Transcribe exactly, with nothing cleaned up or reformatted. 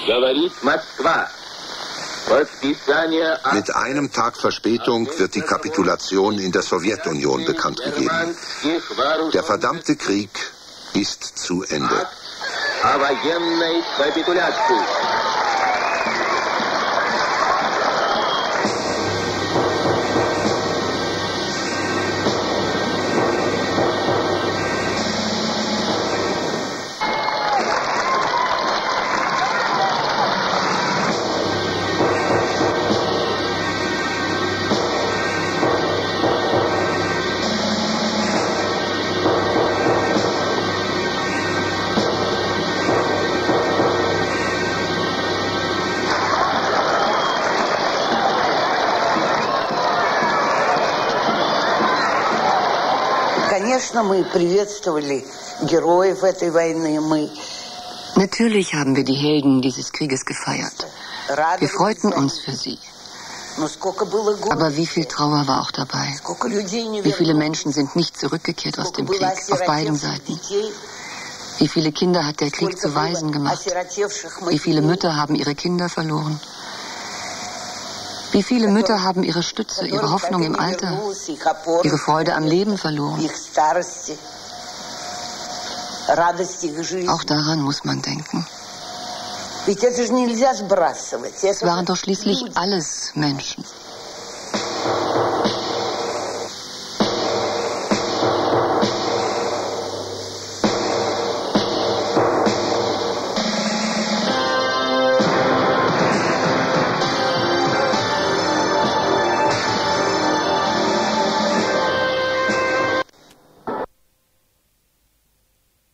Mit einem Tag Verspätung wird die Kapitulation in der Sowjetunion bekannt gegeben. Der verdammte Krieg ist zu Ende. Natürlich haben wir die Helden dieses Krieges gefeiert. Wir freuten uns für sie. Aber wie viel Trauer war auch dabei? Wie viele Menschen sind nicht zurückgekehrt aus dem Krieg, auf beiden Seiten? Wie viele Kinder hat der Krieg zu Waisen gemacht? Wie viele Mütter haben ihre Kinder verloren? Wie viele Mütter haben ihre Stütze, ihre Hoffnung im Alter, ihre Freude am Leben verloren? Auch daran muss man denken. Es waren doch schließlich alles Menschen.